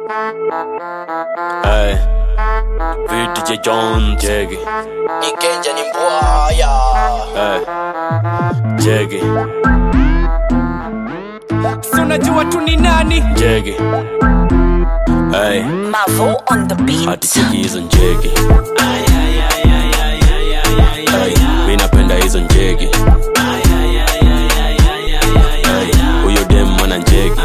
Hey, VDJ John Jeggy Nikenja ni mbwaya. Hey, Jeggy Si unajua tu ni nani? Jeggy Hey, Mavo on the beat. hati cheki hizo Jeggy. Hey, mi napenda hizo Jeggy. Hey, huyo dem mwana Jeggy.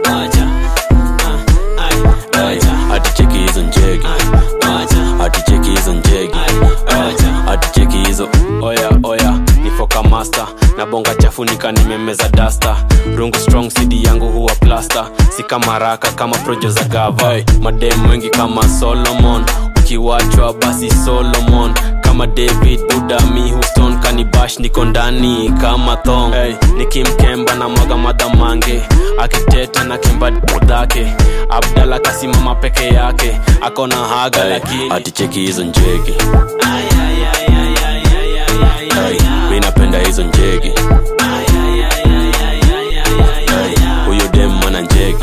Hey, hati cheki hizo Jeggy. Hati cheki hizo Jeggy. Hati cheki hizo. Oya nifoka master na bonga chafu nika nimemeza duster. Rungu strong CD yangu huwa plaster. Si kama raka kama projo za gava. Hey, madem wengi kama Solomon. Ukiwachwa basi Solomon. Kama David Buddha mi Houston kanibash niko ndani kama thong. Hey, nikimkemba na mwaga madamange. Akiteta na kemba dake. Abdalla kasimama peke yake. Akona haga lakini hati cheki hizo Jeggy. Hey, mi napenda hizo Jeggy. Hey, huyo dem mwana Jeggy.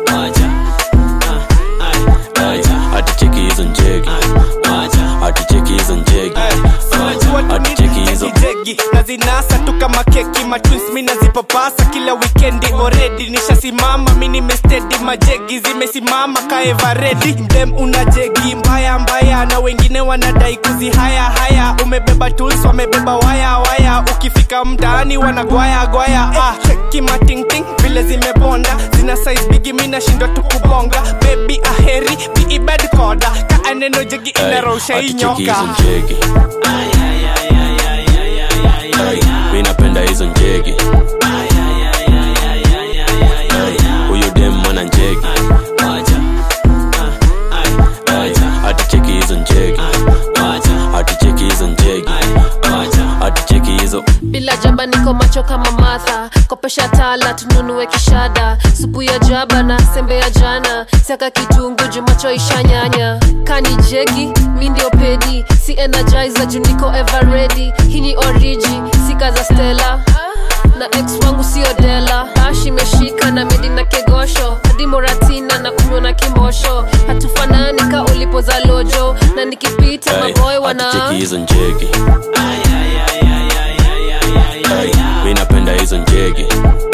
Hey, hati cheki hizo Jeggy. Hati cheki hizo Jeggy. Hati cheki hizo Jeggy na zinasa tu kama keki. Matwins mi nazipapasa kila weekendi. Already nishasimama mi nimesteady. Majegi zimesimama ka everready. Dem una Jeggy mbaya mbaya na wengine wanadai kuzihaya. Umebeba tools wamebeba waya. Ukifika mtaani wanagwaya. Cheki mating vile zimebonda. Zina size bigi mi nashindwa tu kubonga. Baby aheri be bad koda. Ka aneno Jeggy inarosha inyoka. Hey, mi napenda hizo Jeggy. Hey, huyo dem mwana Jeggy. Hey, hati cheki hizo Jeggy. Hati cheki hizo Jeggy. Hati cheki hizo. Bila jaba niko macho kama Martha. Kopesha tala tununue kishada. Supu ya jaba na sembe ya jana. Siaka kitungu jumacho ishanyanya. Kani Jeggy, mi ndio pedi. Si energizer juu niko ever ready. Hii ni origi, sika za Stella. Na ex wangu sio Dela. Bash imeshika na medi na kegosho. Hadi Moratina na kunywa na kimosho. Hatufanani ka ulipo za lojo. Na nikipita Hey, maboy wana hati cheki hizo Jeggy. Hey, mi napenda hizo Jeggy.